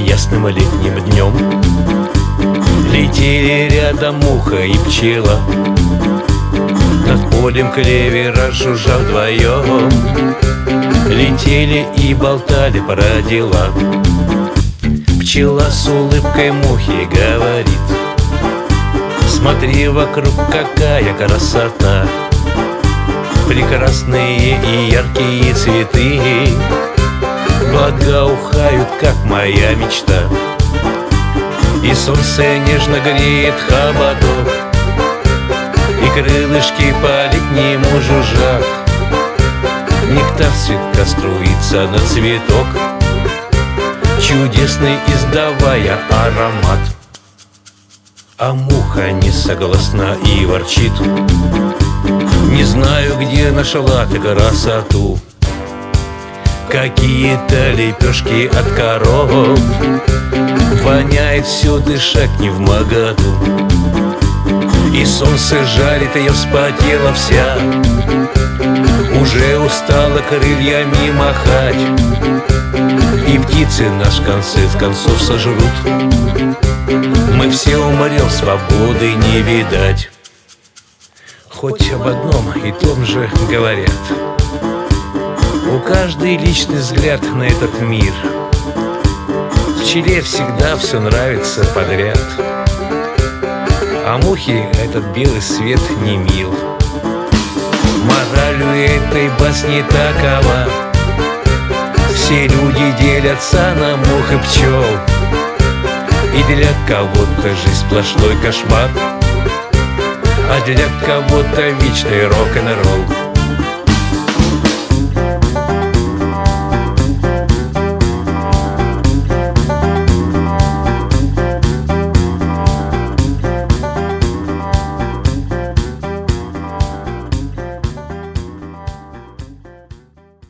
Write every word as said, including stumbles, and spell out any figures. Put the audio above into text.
ясным летним днем. Летели рядом муха и пчела, над полем клевера жужжа вдвоем. Летели и болтали про дела. Пчела с улыбкой мухи говорит: смотри вокруг, какая красота, прекрасные и яркие цветы благоухают, как моя мечта. И солнце нежно греет хоботок, и крылышки по-летнему жужжат. Нектар цветка струится на цветок, чудесный издавая аромат. А муха не согласна и ворчит: не знаю, где нашла ты красоту. Какие-то лепешки от коров, воняет все, дышать не в моготу. И солнце жарит, ее вспотела вся, уже устала крыльями махать. И птицы наш концы в концов сожрут, мы все умрем, свободы не видать. Хоть об одном и том же говорят, у каждой личный взгляд на этот мир. Пчеле всегда все нравится подряд, а мухе этот белый свет не мил. Мораль у этой басни такова: все люди делятся на мух и пчел, и для кого-то жизнь сплошной кошмар, а для кого-то вечный рок-н-ролл.